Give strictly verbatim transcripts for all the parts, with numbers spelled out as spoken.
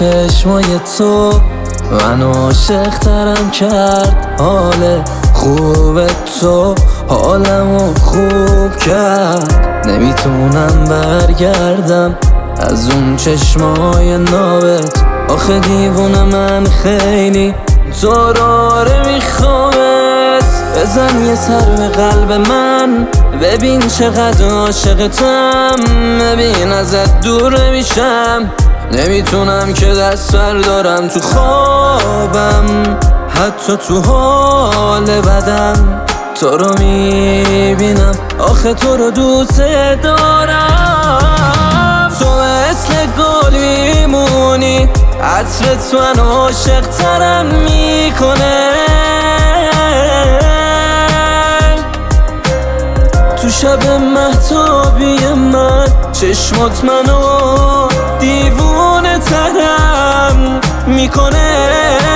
چشمای تو من عاشق ترم کرد. حال خوب تو حالمو خوب کرد. نمیتونم برگردم از اون چشمای نابت. آخه دیوونه من خیلی تو رو آره میخوامت. بزن یه سر به قلب من ببین چقدر عاشقتم. ببین ازت دور نمیشم. نمیتونم که دست بردارم تو خوابم حتی تو حال بدم. تو رو میبینم آخه تو رو دوست دارم. تو مثل گل میمونی عطرت من عاشق ترم میکنه. تو شب مهتابی من چشمات منو دیوونه ترم میکنه.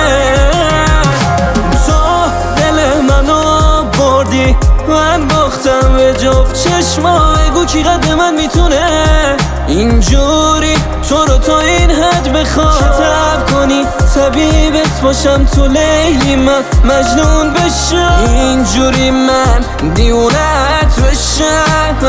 تو دل منو بردی من باختم به جفت چشما. بگو کی قد من میتونه اینجوری تو رو تا این حد بخوام. شتاب کنی طبیبت باشم تو لیلی من مجنون بشم. اینجوری من دیونت بشم.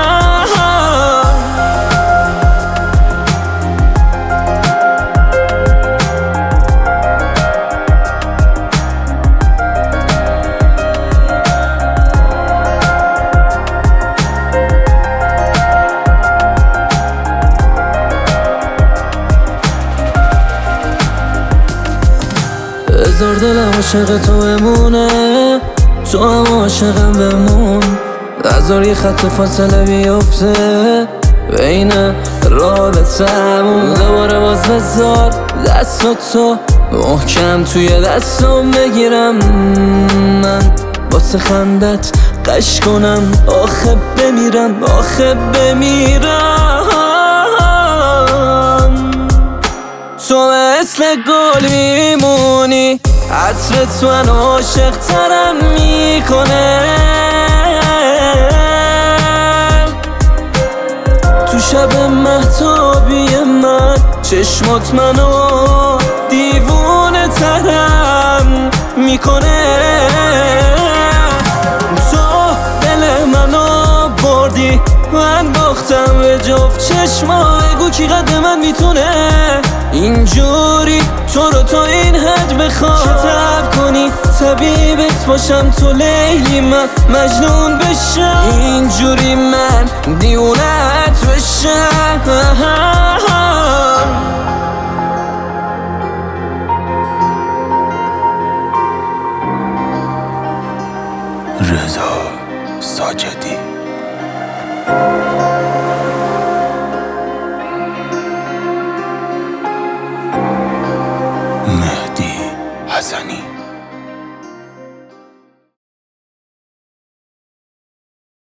بذار دلم عاشق تو بمونه. تو هم عاشقم بمون. بذار یه خط فاصله بیفته بین رابطمون. دوباره باز بذار دست تو محکم توی دستم بگیرم. من واسه خندت قش کنم آخه بمیرم آخه بمیرم. تو مثل گل میمونی عطرت من عاشق ترم میکنه. تو شب مهتابی من چشمات منو دیوونه ترم میکنه. تو دل منو بردی من باختم به جفت چشما. بگو کی قد من میتونه اینجوری تو رو تا این حد بخوام. شتاب کنی طبیبت باشم تو لیلی من مجنون بشم. اینجوری من دیونت بشم.